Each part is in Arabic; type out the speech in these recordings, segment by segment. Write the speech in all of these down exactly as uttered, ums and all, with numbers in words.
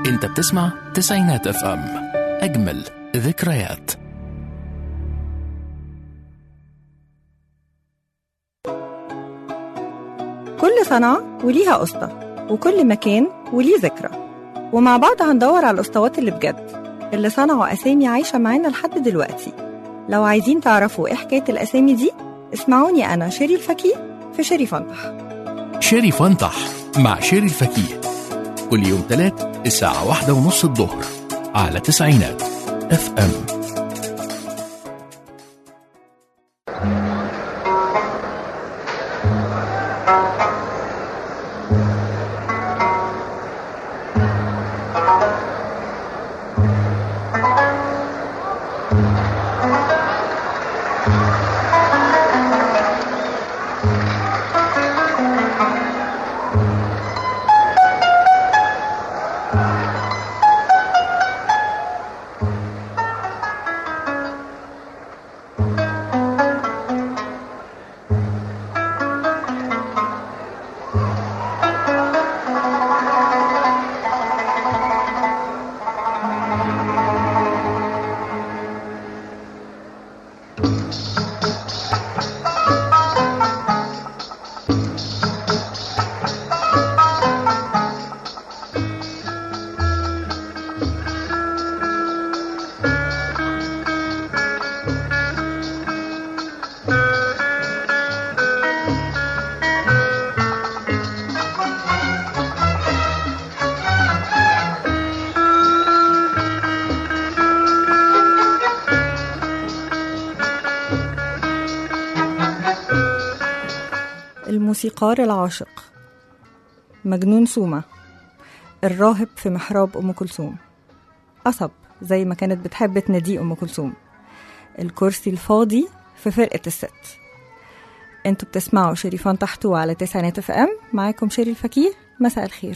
انت بتسمع تسعينات اف ام، اجمل ذكريات. كل صنعة وليها قسطة، وكل مكان وليه ذكرى، ومع بعض هندور على القسطوات اللي بجد، اللي صنعوا أسامي عايشة معانا لحد دلوقتي. لو عايزين تعرفوا إيه حكاية الأسامي دي، اسمعوني أنا شيري الفكيه في شيري فنطح. شيري فنطح مع شيري الفكيه كل يوم تلات الساعة واحدة ونص الظهر على تسعينات اف ام. الموسيقار العاشق، مجنون سومة، الراهب في محراب أم كلثوم، قصب زي ما كانت بتحب تناديه أم كلثوم، الكرسي الفاضي في فرقة الست. انتوا بتسمعوا شيري فنطح على تسعينات اف ام، معاكم شيري الفكيه. مساء الخير.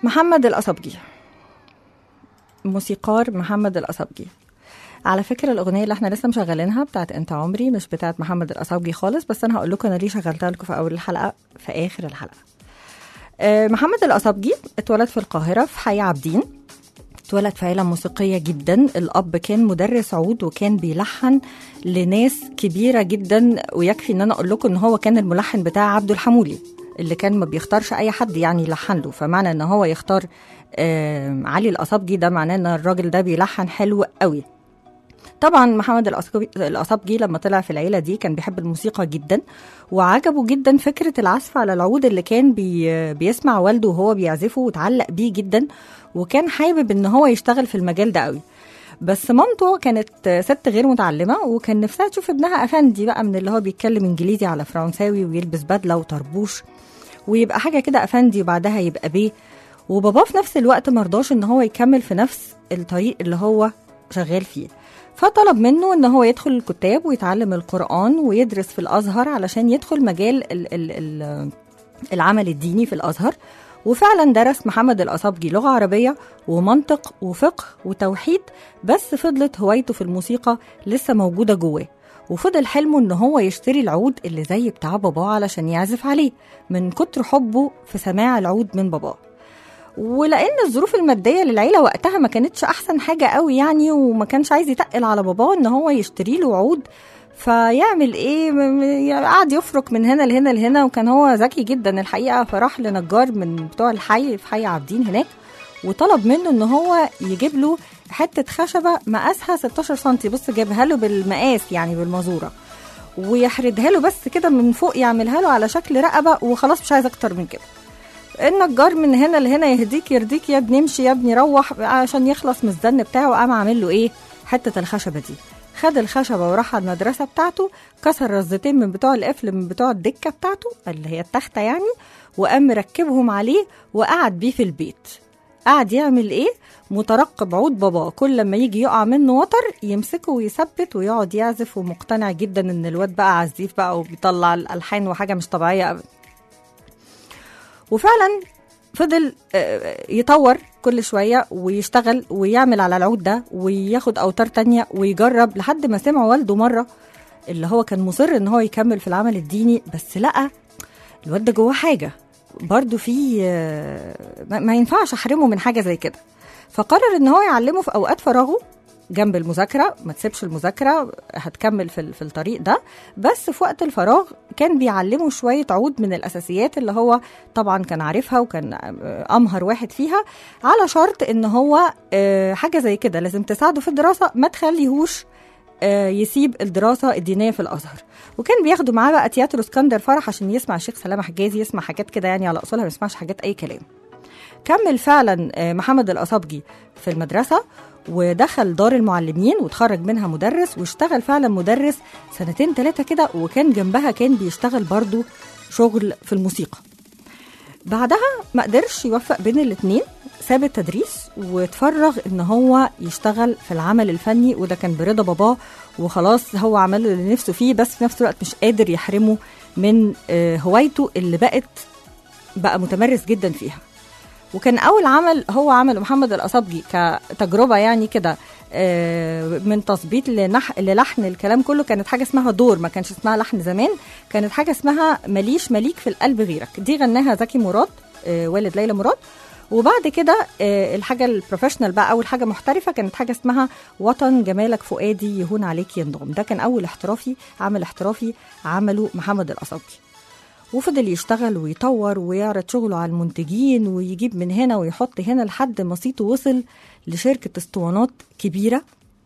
محمد الأصابجي، موسيقار محمد الأصابجي. على فكرة الأغنية اللي احنا لسه مشغلينها بتاعت انت عمري مش بتاعت محمد الأصابجي خالص، بس انا هقول لكم انا ليه شغلتها لكم في اول الحلقة في اخر الحلقة. أه محمد الأصابجي اتولد في القاهرة في حي عابدين. اتولد في عيلة موسيقية جدا، الأب كان مدرس عود وكان بيلحن لناس كبيرة جدا، ويكفي ان انا اقول لكم ان هو كان الملحن بتاع عبد الحمولي اللي كان ما بيختارش اي حد يعني يلحن له، فمعنى ان هو يختار آه علي الأصابجي ده معناه ان الراجل ده بيلحن حلو قوي. طبعا محمد الأصابجي لما طلع في العيلة دي كان بيحب الموسيقى جدا، وعجبه جدا فكرة العزف على العود اللي كان بي بيسمع والده وهو بيعزفه وتعلق بيه جدا، وكان حابب ان هو يشتغل في المجال ده قوي. بس مامته كانت ست غير متعلمة وكان نفسها تشوف ابنها أفندي بقى، من اللي هو بيتكلم إنجليزي على فرنساوي ويلبس بدلة وطربوش ويبقى حاجة كده أفندي وبعدها يبقى بيه. وباباه في نفس الوقت مرضاش ان هو يكمل في نفس الطريق اللي هو شغال فيه، فطلب منه ان هو يدخل الكتاب ويتعلم القرآن ويدرس في الأزهر علشان يدخل مجال ال ال ال العمل الديني في الأزهر. وفعلا درس محمد الأصابجي لغة عربية ومنطق وفقه وتوحيد، بس فضلت هوايته في الموسيقى لسه موجودة جواه، وفضل حلمه ان هو يشتري العود اللي زي بتاع باباه علشان يعزف عليه من كتر حبه في سماع العود من باباه. ولأن الظروف المادية للعيلة وقتها ما كانتش أحسن حاجة قوي يعني، وما كانش عايز يتقل على باباه ان هو يشتري له عود، فيعمل ايه؟ قعد يفرك من هنا لهنا لهنا، وكان هو ذكي جدا الحقيقة، فراح لنجار من بتوع الحي في حي عابدين هناك وطلب منه ان هو يجيب له حتة خشبة مقاسها ستاشر سنتي، بص جابها له بالمقاس يعني بالمزورة، ويحردها له بس كده من فوق، يعملها له على شكل رقبة وخلاص، مش عايز اكتر من كده. النجار من هنا لهنا يهديك يرديك يا ابني امشي يا ابني روح عشان يخلص من الزن بتاعه، وقام عامل له ايه؟ حتة الخشبة دي. خد الخشبة وراح على المدرسة بتاعته، كسر رزتين من بتوع القفل من بتوع الدكة بتاعته اللي هي التختة يعني، وقام مركبهم عليه وقعد بيه في البيت. قعد يعمل ايه؟ مترقب عود بابا، كل لما يجي يقع منه وتر يمسكه ويثبت ويقعد يعزف، ومقتنع جدا ان الواد بقى عزيف بقى وبيطلع الألحان وحاجة مش طبيعية أبدا. وفعلا فضل يطور كل شوية ويشتغل ويعمل على العود ده وياخد أوتار تانية ويجرب، لحد ما سمع والده مرة اللي هو كان مصر ان هو يكمل في العمل الديني، بس لقى الواد ده جوه حاجة برضو فيه ما ينفعش احرمه من حاجة زي كده، فقرر ان هو يعلمه في اوقات فراغه جنب المذاكرة، ما تسيبش المذاكرة هتكمل في, في الطريق ده، بس في وقت الفراغ كان بيعلمه شوية عود من الأساسيات اللي هو طبعا كان عارفها وكان أمهر واحد فيها، على شرط ان هو حاجة زي كده لازم تساعده في الدراسة، ما تخليهوش يسيب الدراسة الدينية في الأزهر. وكان بياخدوا معاه بقى تياترو اسكندر فرح عشان يسمع الشيخ سلامة حجازي، يسمع حاجات كده يعني على أصولها، ما يسمعش حاجات أي كلام. كمل فعلا محمد الأصابجي في المدرسة ودخل دار المعلمين وتخرج منها مدرس، واشتغل فعلا مدرس سنتين ثلاثة كده، وكان جنبها كان بيشتغل برضو شغل في الموسيقى. بعدها ما قدرش يوفق بين الاتنين، ساب التدريس وتفرغ ان هو يشتغل في العمل الفني، وده كان برضا باباه وخلاص هو عمل اللي نفسه فيه، بس في نفس الوقت مش قادر يحرمه من هوايته اللي بقت بقى متمرس جدا فيها. وكان أول عمل هو عمله محمد الأصابجي كتجربة يعني كده من تظبيط لنح... للحن الكلام كله، كانت حاجة اسمها دور، ما كانش اسمها لحن زمان، كانت حاجة اسمها مليش مليك في القلب غيرك، دي غناها زكي مراد والد ليلى مراد. وبعد كده الحاجة البروفيشنال بقى، أول حاجة محترفة كانت حاجة اسمها وطن جمالك فؤادي يهون عليك ينضم، ده كان أول احترافي عمل احترافي عمله محمد الأصابجي. وفضل يشتغل ويطور ويعرض شغله على المنتجين ويجيب من هنا ويحط هنا، لحد ما صيته وصل لشركة اسطوانات كبيرة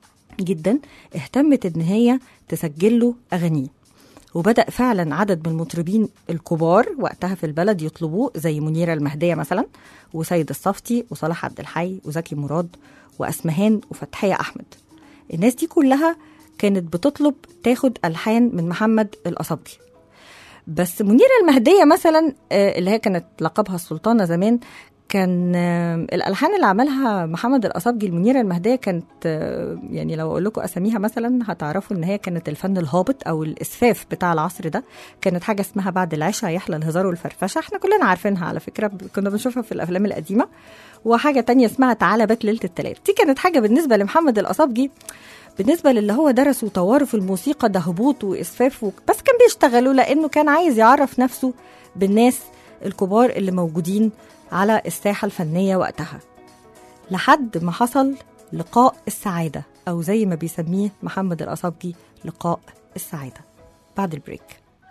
جدا اهتمت ان هي تسجل له أغانيه، وبدأ فعلا عدد من المطربين الكبار وقتها في البلد يطلبوه، زي منيرة المهدية مثلا وسيد الصفتي وصلاح عبد الحي وزكي مراد وأسمهان وفتحية أحمد. الناس دي كلها كانت بتطلب تاخد ألحان من محمد الأصابجي. بس منيرة المهدية مثلا اللي هي كانت لقبها السلطانة زمان، كان الالحان اللي عملها محمد الأصابجي المنيرة المهدية كانت يعني لو اقول لكم اساميها مثلا هتعرفوا ان هي كانت الفن الهابط او الاسفاف بتاع العصر ده. كانت حاجه اسمها بعد العشاء يحلى الهزار والفرفشه، احنا كلنا عارفينها على فكره، كنا بنشوفها في الافلام القديمه. وحاجه تانية اسمها تعالى بات ليله التلات، دي كانت حاجه بالنسبه لمحمد الأصابجي، بالنسبه للي هو درس وطوره في الموسيقى ده هبوط واسفاف و... بس كان بيشتغلوا لانه كان عايز يعرف نفسه بالناس الكبار اللي موجودين على الساحة الفنية وقتها، لحد ما حصل لقاء السعادة أو زي ما بيسميه محمد الأصابجي لقاء السعادة. بعد البريك.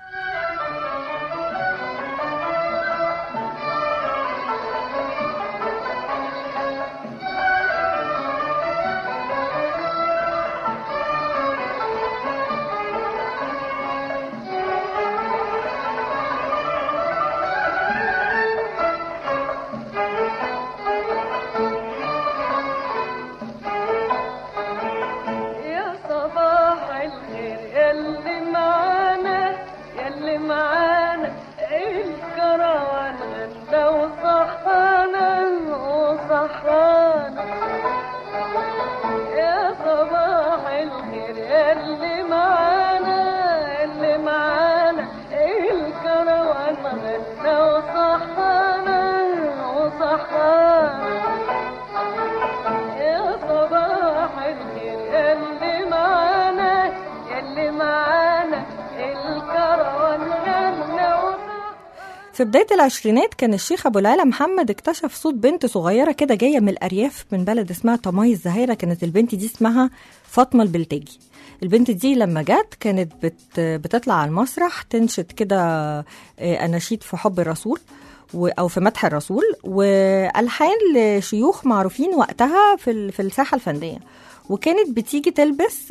في بداية العشرينات كان الشيخ أبو العلا محمد اكتشف صوت بنت صغيرة كده جاية من الأرياف من بلد اسمها طماي الزهيرة. كانت البنت دي اسمها فاطمة البلتاجي. البنت دي لما جات كانت بت بتطلع على المسرح تنشد كده أناشيد في حب الرسول أو في مدح الرسول وألحان لشيوخ معروفين وقتها في في الساحة الفنية، وكانت بتيجي تلبس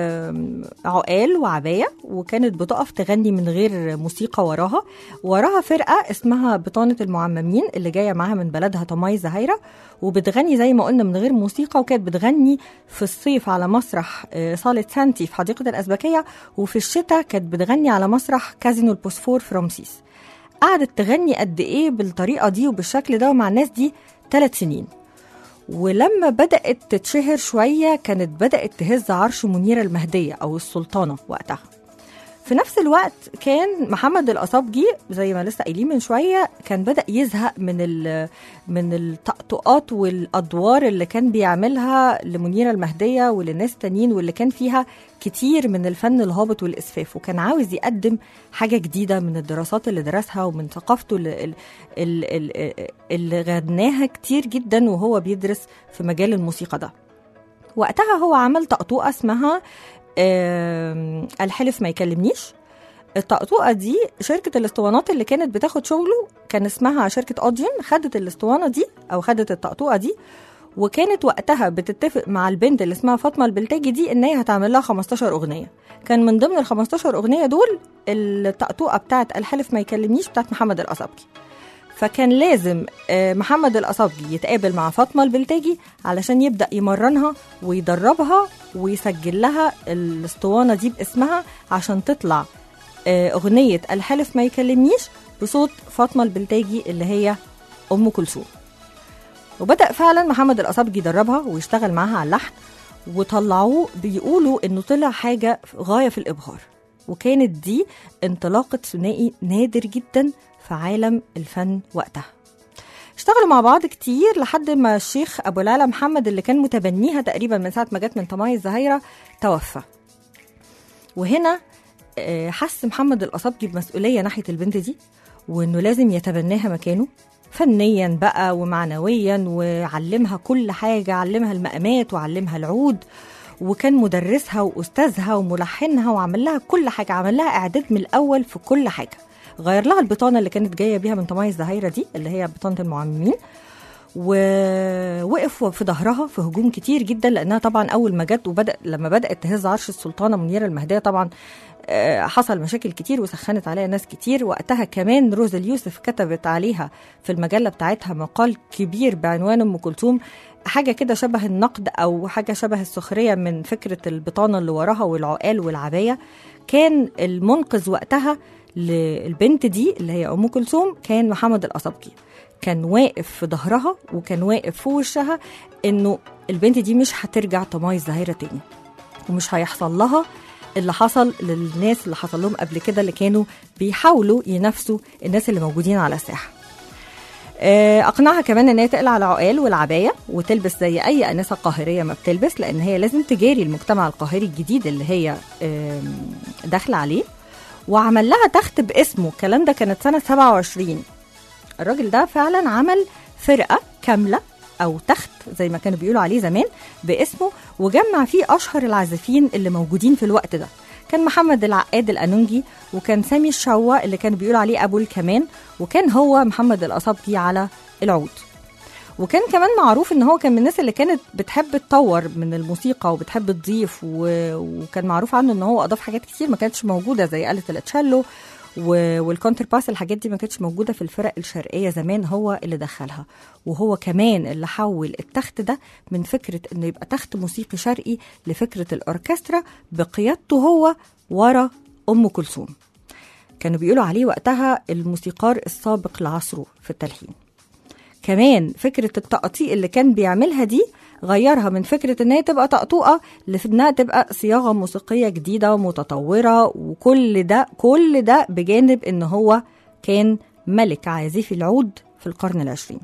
عقال وعباية، وكانت بتقف تغني من غير موسيقى وراها. وراها فرقة اسمها بطانة المعممين اللي جاية معاها من بلدها طماي زهيرة، وبتغني زي ما قلنا من غير موسيقى. وكانت بتغني في الصيف على مسرح صالة سانتي في حديقة الأزبكية، وفي الشتاء كانت بتغني على مسرح كازينو البوسفور في رمسيس. قعدت تغني قد إيه بالطريقة دي وبالشكل ده ومع الناس دي ثلاث سنين. ولما بدأت تتشهر شوية كانت بدأت تهز عرش منيرة المهدية أو السلطانة وقتها. في نفس الوقت كان محمد الأصابجي زي ما لسه قايلين من شوية كان بدأ يزهق من من التقطقات والأدوار اللي كان بيعملها لمنيرة المهدية وللناس تانيين، واللي كان فيها كتير من الفن الهابط والإسفاف، وكان عاوز يقدم حاجة جديدة من الدراسات اللي درسها ومن ثقافته اللي, اللي, اللي غناها كتير جدا وهو بيدرس في مجال الموسيقى ده. وقتها هو عمل تقطوقة اسمها الحلف ما يكلمنيش. التقطوقة دي شركة الاسطوانات اللي كانت بتاخد شغله كان اسمها شركة أوديون، خدت الاسطوانة دي أو خدت التقطوقة دي، وكانت وقتها بتتفق مع البنت اللي اسمها فاطمة البلتاجي دي ان هي هتعمل لها خمستاشر أغنية. كان من ضمن ال خمستاشر أغنية دول التقطوقة بتاعت الحلف ما يكلمنيش بتاعت محمد الأصابجي. فكان لازم محمد الأصابجي يتقابل مع فاطمة البلتاجي علشان يبدأ يمرنها ويدربها ويسجل لها الاسطوانة دي باسمها عشان تطلع أغنية الحلف ما يكلمنيش بصوت فاطمة البلتاجي اللي هي أم كلثوم. وبدأ فعلا محمد الأصابجي يدربها ويشتغل معها على اللحن، وطلعوه بيقولوا إنه طلع حاجة غاية في الإبهار. وكانت دي انطلاقة ثنائي نادر جدا في عالم الفن وقتها. اشتغلوا مع بعض كتير لحد ما الشيخ أبو العلا محمد اللي كان متبنيها تقريبا من ساعة ما جت من طماي الزهيرة توفى. وهنا حس محمد الأصابجي بمسؤولية ناحية البنت دي، وإنه لازم يتبناها مكانه فنيا بقى ومعنويا، وعلمها كل حاجة، علمها المقامات وعلمها العود، وكان مدرسها وأستاذها وملحنها وعمل لها كل حاجة، عمل لها إعداد من الأول في كل حاجة. غير لها البطانة اللي كانت جاية بيها من طماي الزهيرة دي اللي هي بطانة المعممين، ووقف في ظهرها في هجوم كتير جدا، لأنها طبعا أول ما جت وبدأ لما بدأت تهز عرش السلطانة منيرة المهدية طبعا حصل مشاكل كتير وسخنت عليها ناس كتير. وقتها كمان روز اليوسف كتبت عليها في المجلة بتاعتها مقال كبير بعنوان أم كلثوم، حاجة كده شبه النقد أو حاجة شبه السخرية من فكرة البطانة اللي وراها والعقال والعباية. كان المنقذ وقتها للبنت دي اللي هي أم كلثوم كان محمد الأصابجي. كان واقف في ظهرها وكان واقف في وشها إنه البنت دي مش هترجع تميز زهيرة تاني، ومش هيحصل لها اللي حصل للناس اللي حصل لهم قبل كده اللي كانوا بيحاولوا ينافسوا الناس اللي موجودين على الساحة. أقنعها كمان إن هي تقلع العقال والعباية وتلبس زي أي أنسة قاهرية ما بتلبس، لأن هي لازم تجاري المجتمع القاهري الجديد اللي هي داخلة عليه. وعمل لها تخت باسمه، الكلام ده كانت سنة سبعة وعشرين. الراجل ده فعلا عمل فرقة كاملة أو تخت زي ما كانوا بيقولوا عليه زمان باسمه، وجمع فيه أشهر العازفين اللي موجودين في الوقت ده. كان محمد العقاد الأنونجي، وكان سامي الشوا اللي كانوا بيقولوا عليه أبو الكمان، وكان هو محمد الأصابجي على العود. وكان كمان معروف ان هو كان من الناس اللي كانت بتحب تطور من الموسيقى وبتحب تضيف، وكان معروف عنه ان هو اضاف حاجات كتير ما كانتش موجوده زي آلة التشيلو والكونتر باس. الحاجات دي ما كانتش موجوده في الفرق الشرقيه زمان، هو اللي دخلها. وهو كمان اللي حول التخت ده من فكره انه يبقى تخت موسيقي شرقي لفكره الاوركسترا بقيادته هو ورا ام كلثوم. كانوا بيقولوا عليه وقتها الموسيقار السابق لعصره في التلحين. كمان فكرة التقطيع اللي كان بيعملها دي غيرها من فكرة ان هي تبقى تقطوقة لانها تبقى صياغة موسيقية جديدة ومتطورة، وكل ده كل ده بجانب ان هو كان ملك عازفي العود في القرن العشرين.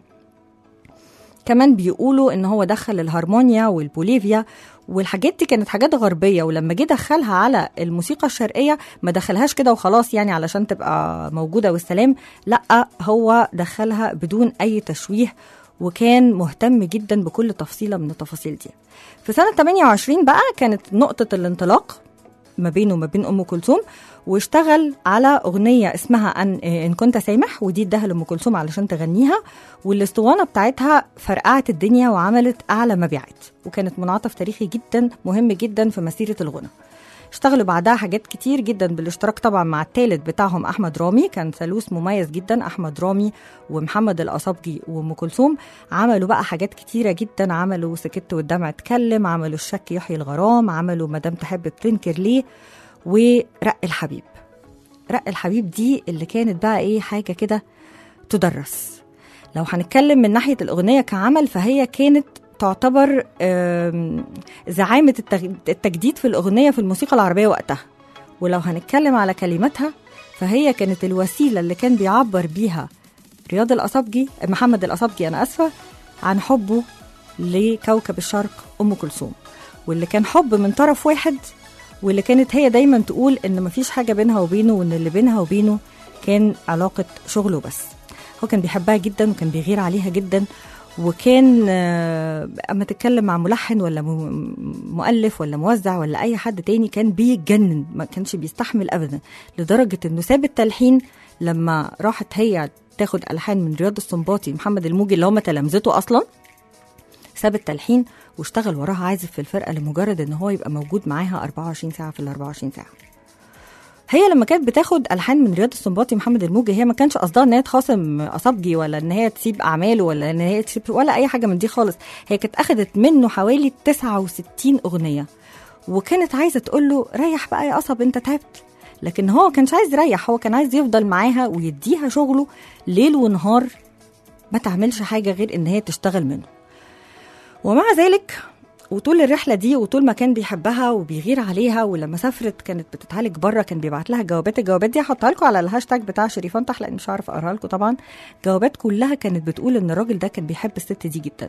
كمان بيقولوا ان هو دخل الهارمونيا والبوليفيا، والحاجات دي كانت حاجات غربية، ولما جه دخلها على الموسيقى الشرقية ما دخلهاش كده وخلاص يعني علشان تبقى موجودة والسلام، لأ هو دخلها بدون أي تشويه، وكان مهتم جدا بكل تفصيلة من التفاصيل دي. في سنة ثمانية وعشرين بقى كانت نقطة الانطلاق ما بينه وما بين أم كلثوم، واشتغل على أغنية اسمها أن, إن كنت سامح، ودي اداها لأم كلثوم علشان تغنيها، والاسطوانة بتاعتها فرقعت الدنيا وعملت أعلى مبيعات، وكانت منعطف تاريخي جدا مهم جدا في مسيرة الغنى. اشتغلوا بعدها حاجات كتير جدا بالاشتراك طبعا مع الثالث بتاعهم أحمد رامي، كان ثالوث مميز جدا، أحمد رامي ومحمد الأصابجي وأم كلثوم. عملوا بقى حاجات كتيرة جدا، عملوا سكت والدمع اتكلم، عملوا الشك يحيي الغرام، عملوا مدام تحب بتنكر ليه، ورق الحبيب. رق الحبيب دي اللي كانت بقى ايه حاجة كده تدرس. لو هنتكلم من ناحية الأغنية كعمل فهي كانت تعتبر زعامة التجديد في الأغنية في الموسيقى العربية وقتها. ولو هنتكلم على كلماتها فهي كانت الوسيلة اللي كان بيعبر بيها رياض الأصابجي محمد الأصابجي أنا أسفة عن حبه لكوكب الشرق أم كلثوم، واللي كان حب من طرف واحد، واللي كانت هي دايما تقول إن مفيش حاجة بينها وبينه، وإن اللي بينها وبينه كان علاقة شغله بس. هو كان بيحبها جدا وكان بيغير عليها جدا، وكان أما تتكلم مع ملحن ولا مؤلف ولا موزع ولا أي حد تاني كان بيتجنن، ما كانش بيستحمل أبدا، لدرجة إنه ساب التلحين لما راحت هي تاخد ألحان من رياض السنباطي محمد الموجي اللي هم تلامذته أصلا. ساب التلحين واشتغل وراها عازف في الفرقة لمجرد إن هو يبقى موجود معاها أربعة وعشرين ساعة في ال أربعة وعشرين ساعة. هي لما كانت بتاخد ألحان من رياض السنباطي محمد الموجي هي ما كانش قصدها ان هي تخاصم أصابجي ولا ان هي تسيب اعماله ولا ان هي تسيب ولا اي حاجه من دي خالص. هي كانت اخدت منه حوالي تسعة وستين اغنيه، وكانت عايزه تقول له ريح بقى يا قصب انت تعبت، لكن هو كانش عايز يريح، هو كان عايز يفضل معاها ويديها شغله ليل ونهار، ما تعملش حاجه غير ان هي تشتغل منه. ومع ذلك وطول الرحلة دي وطول ما كان بيحبها وبيغير عليها، ولما سافرت كانت بتتعالج بره كان بيبعت لها جوابات. الجوابات دي هحطها لكم على الهاشتاج بتاع شريفان طح لان مش عارف اقراها لكم طبعا. جوابات كلها كانت بتقول ان الراجل ده كان بيحب الست دي جدا.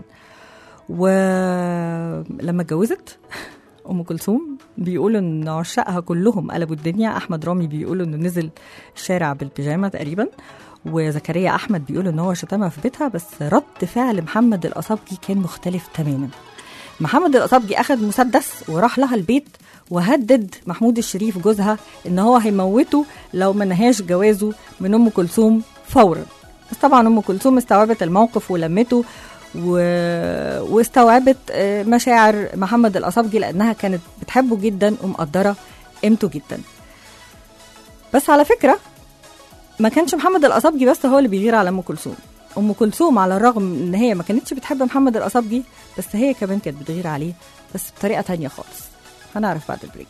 ولما اتجوزت ام كلثوم بيقولوا ان عشاقها كلهم قلبوا الدنيا. احمد رامي بيقولوا انه نزل الشارع بالبيجامه تقريبا، وزكريا احمد بيقولوا ان هو شتمها في بيتها، بس رد فعل محمد الأصابجي كان مختلف تماما. محمد الأصابجي أخذ مسدس وراح لها البيت وهدد محمود الشريف جوزها إن هو هيموته لو ما نهاش جوازه من أم كلثوم فورا. بس طبعا أم كلثوم استوعبت الموقف ولمته و... واستوعبت مشاعر محمد الأصابجي لأنها كانت بتحبه جدا ومقدرة قيمته جدا. بس على فكرة ما كانش محمد الأصابجي بس هو اللي بيغير على أم كلثوم. أم كلثوم على الرغم إن هي ما كانتش بتحب محمد الأصابجي، بس هي كمان كانت بتغير عليه بس بطريقة تانية خالص. هنعرف بعد البريك.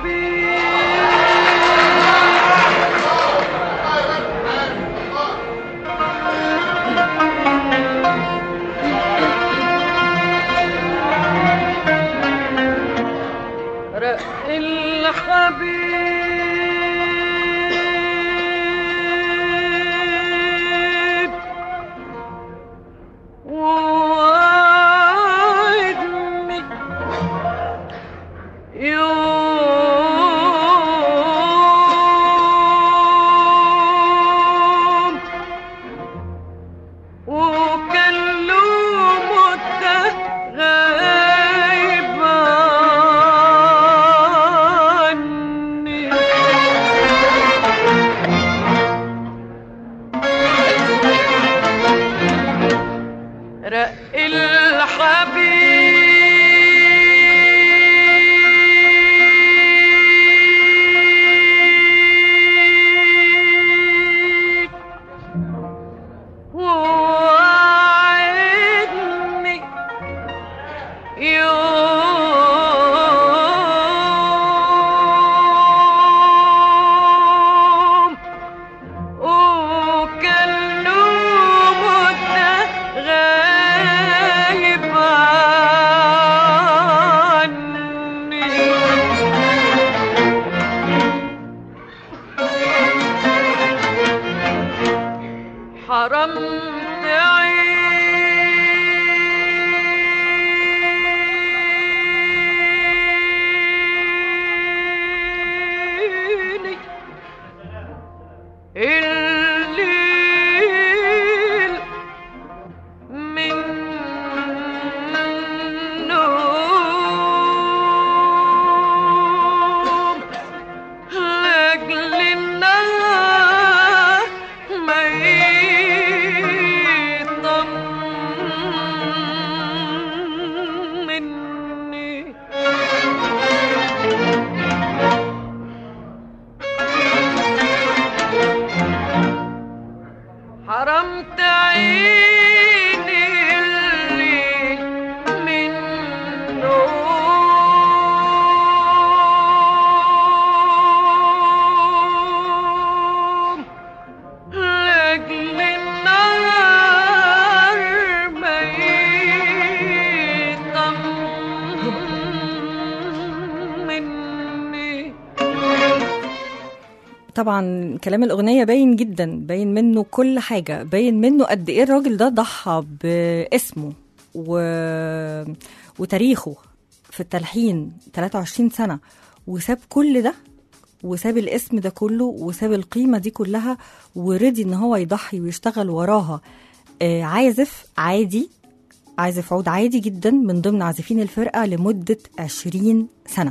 طبعا كلام الأغنية باين جدا، باين منه كل حاجة، باين منه قد إيه الراجل ده ضحى باسمه و... وتاريخه في التلحين ثلاثة وعشرين سنة، وساب كل ده، وساب الاسم ده كله، وساب القيمة دي كلها، ورضي إن هو يضحي ويشتغل وراها آه عازف عادي، عازف عود عادي جدا من ضمن عازفين الفرقة لمدة عشرين سنة.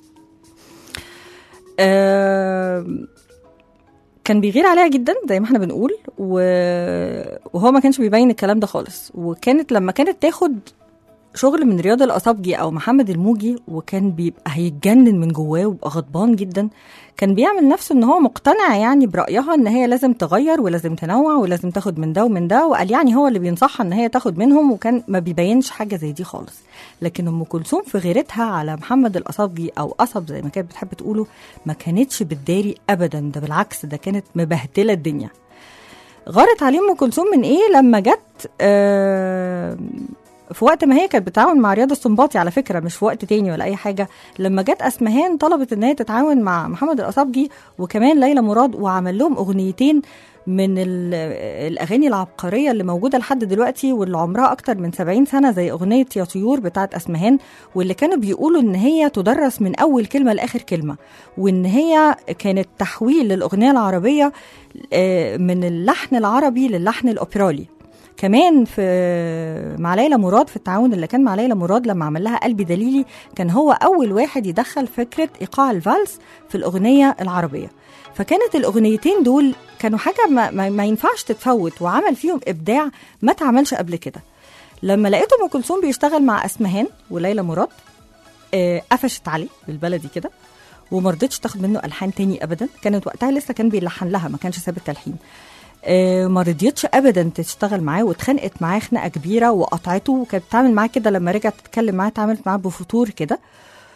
آه كان بيغير عليها جدا زي ما احنا بنقول، وهو ما كانش بيبين الكلام ده خالص. وكانت لما كانت تاخد شغل من رياض الأصابجي أو محمد الموجي وكان بيبقى هيتجنن من جواه ويبقى غضبان جدا، كان بيعمل نفسه ان هو مقتنع يعني برأيها ان هي لازم تغير ولازم تنوع ولازم تاخد من ده ومن ده، وقال يعني هو اللي بينصحها ان هي تاخد منهم، وكان ما بيبينش حاجة زي دي خالص. لكن أم كلثوم في غيرتها على محمد الأصابجي أو قصب زي ما كانت بتحب تقوله ما كانتش بتداري أبدا، ده بالعكس ده كانت مبهدلة الدنيا. غارت عليه أم كلثوم من ايه لما جت آه في وقت ما هي كانت بتتعاون مع رياض السنباطي على فكرة، مش في وقت تاني ولا أي حاجة. لما جت أسمهان طلبت إن هي تتعاون مع محمد الأصابجي وكمان ليلى مراد، وعمل لهم أغنيتين من الأغاني العبقرية اللي موجودة لحد دلوقتي واللي عمرها أكتر من سبعين سنة، زي أغنية يا طيور بتاعت أسمهان، واللي كانوا بيقولوا إن هي تدرس من أول كلمة لآخر كلمة، وإن هي كانت تحويل للأغنية العربية من اللحن العربي للحن الأوبرالي. كمان في مع ليلى مراد في التعاون اللي كان مع ليلى مراد لما عمل لها قلبي دليلي، كان هو أول واحد يدخل فكرة إيقاع الفالس في الأغنية العربية. فكانت الأغنيتين دول كانوا حاجة ما, ما, ما ينفعش تتفوت، وعمل فيهم إبداع ما تعملش قبل كده. لما لقيته أم كلثوم بيشتغل مع أسمهان وليلى مراد آه قفشت عليه بالبلدي كده، ومرضتش تاخد منه ألحان تاني أبدا. كانت وقتها لسه كان بيلحن لها، ما كانش ساب التلحين. آه ما رضيتش ابدا تشتغل معاه، واتخانقت معاه خناقه كبيره وقطعته، وكانت بتعمل معاه كده لما رجعت تتكلم معاه اتعاملت معاه بفتور كده.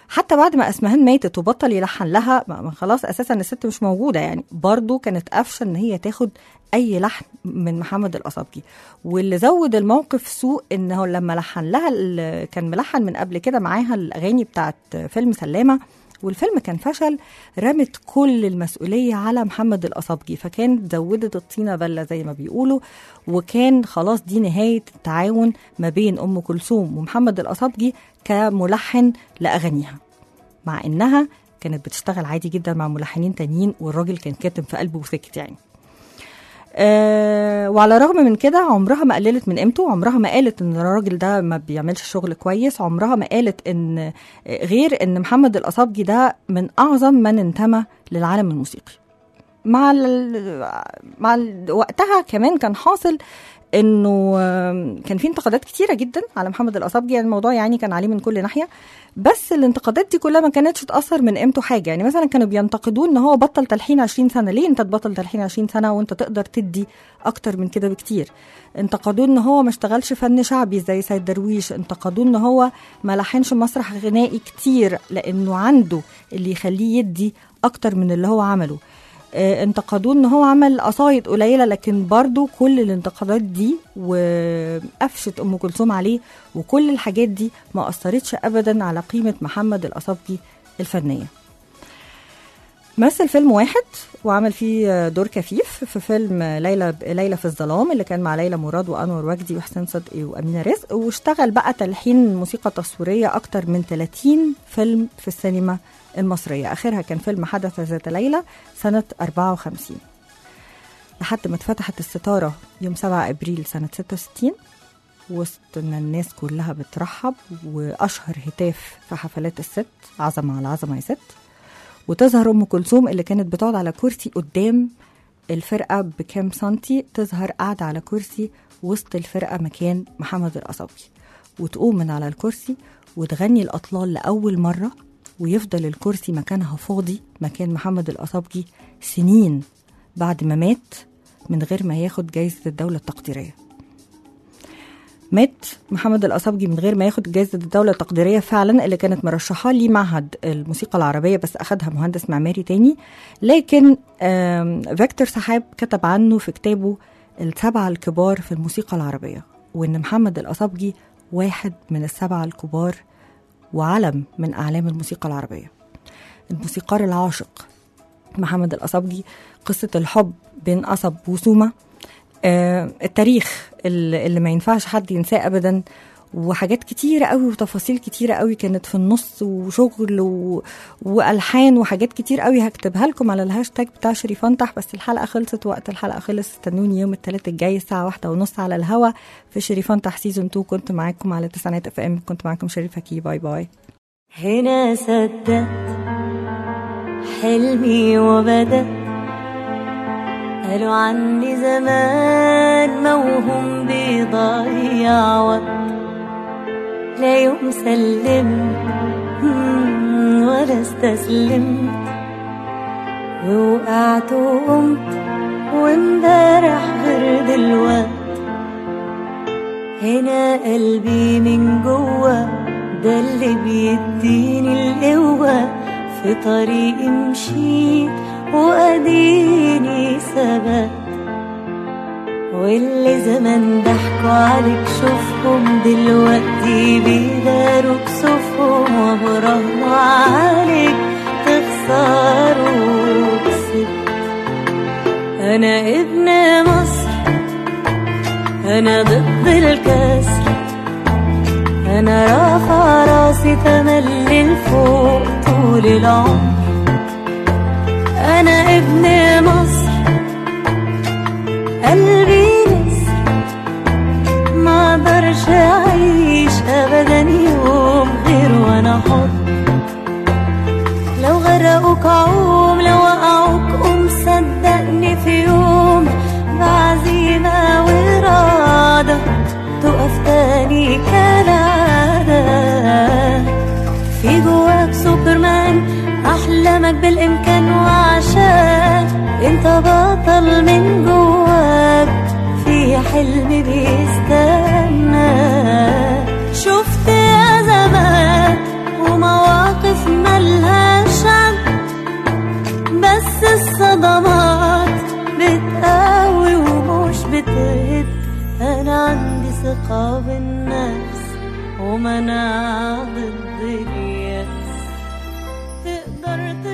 حتى بعد ما اسمهان ماتت وبطل يلحن لها، خلاص اساسا الست مش موجوده يعني، برضو كانت قافشه ان هي تاخد اي لحن من محمد الأصابجي. واللي زود الموقف سوء انه لما لحن لها، كان ملحن من قبل كده معاها الاغاني بتاعت فيلم سلامه، والفيلم كان فشل، رمت كل المسؤوليه على محمد الأصابجي، فكان زودت الطينه بله زي ما بيقولوا، وكان خلاص دي نهايه التعاون ما بين ام كلثوم ومحمد الأصابجي كملحن لاغانيها، مع انها كانت بتشتغل عادي جدا مع ملحنين تانيين، والراجل كان كاتم في قلبه وسكت يعني. أه وعلى الرغم من كده عمرها ما قللت من قيمته، عمرها ما قالت ان الراجل ده ما بيعملش شغل كويس، عمرها ما قالت ان غير ان محمد الأصابجي ده من اعظم من انتمى للعالم الموسيقي. مع ال مع ال وقتها كمان كان حاصل انه كان في انتقادات كتيره جدا على محمد الأصابجي، يعني الموضوع يعني كان عليه من كل ناحيه، بس الانتقادات دي كلها ما كانتش تاثر من قيمته حاجه. يعني مثلا كانوا بينتقدوه ان هو بطل تلحين عشرين سنه، ليه انت تبطل تلحين عشرين سنه وانت تقدر تدي اكتر من كده بكتير؟ انتقدوه ان هو ما اشتغلش فن شعبي زي سيد درويش، انتقدوه ان هو ما لحنش مسرح غنائي كتير لانه عنده اللي يخليه يدي اكتر من اللي هو عمله. انتقدوه ان هو عمل قصايد قليله، لكن برضو كل الانتقادات دي وقفشت ام كلثوم عليه، وكل الحاجات دي ما اثرتش ابدا على قيمه محمد الأصابجي الفنيه. مثل فيلم واحد وعمل فيه دور كفيف في فيلم ليلى ليلى في الظلام اللي كان مع ليلى مراد وانور وجدي وحسين صدقي وامينه رزق، واشتغل بقى تلحين موسيقى تصويريه اكتر من ثلاثين فيلم في السينما المصرية، آخرها كان فيلم حدث ذات ليلة سنة أربعة وخمسين، لحد ما اتفتحت الستارة يوم سبعة أبريل سنة ستة وستين، وسط ان الناس كلها بترحب، وأشهر هتاف في حفلات الست عظمة على عظمة يا ست، وتظهر أم كلثوم اللي كانت بتقعد على كرسي قدام الفرقة بكام سنتي، تظهر قاعدة على كرسي وسط الفرقة مكان محمد الأصابجي، وتقوم من على الكرسي وتغني الأطلال لأول مرة، ويفضل الكرسي مكانها فاضي مكان محمد الأصابجي سنين بعد ما مات من غير ما ياخد جايزة الدولة التقديرية. مات محمد الأصابجي من غير ما ياخد جايزة الدولة التقديرية فعلا، اللي كانت مرشحة لي معهد الموسيقى العربية، بس أخدها مهندس معماري تاني. لكن فيكتور سحاب كتب عنه في كتابه السبعة الكبار في الموسيقى العربية، وإن محمد الأصابجي واحد من السبعة الكبار وعلم من أعلام الموسيقى العربية. الموسيقار العاشق محمد الأصابجي، قصة الحب بين قصب وسومة، آه التاريخ اللي ما ينفعش حد ينساه أبدا، وحاجات كتيرة قوي وتفاصيل كتيرة قوي كانت في النص، وشغل و... وألحان وحاجات كتير قوي هكتبها لكم على الهاشتاج بتاع شريفانتح. بس الحلقة خلصت، وقت الحلقة خلص، استنوني يوم الثلاث الجاي الساعة واحدة ونص على الهوا في شريفانتح سيزون اتنين. كنت معاكم على تسعينات اف ام، كنت معاكم شريفة كي. باي باي. هنا صدقت حلمي وبدأ، قالوا عني زمان موهوم بيضيع وقت، لا يوم سلمت ولا استسلمت، ووقعت وقمت وامبارح غير دلوقت. هنا قلبي من جوا ده اللي بيديني القوة، في طريقي مشيت وأديني ثبات، واللي زمان ضحكوا عليك شوفهم دلوقتي بيداروا كسوفهم، وبرغم عليك تخسروا كسبت. أنا ابن مصر، أنا ضد الكسر، أنا رافع راسي تملي لفوق طول العمر. أنا ابن مصر قلبي نسر، ما اقدرش أعيش أبدا يوم غير وأنا حر. لو غرقوك عوم، لو وقعوك قوم، صدقني في يوم بعزيمة وإرادة تقف تاني كالعادة. في جواك سوبرمان، أحلامك بالإمكان، وعشان انت بطل من جواك في حلم بيستنى. شفت أزمات ومواقف ثقة بالنفس ومناعة ضد اليأس. تقدر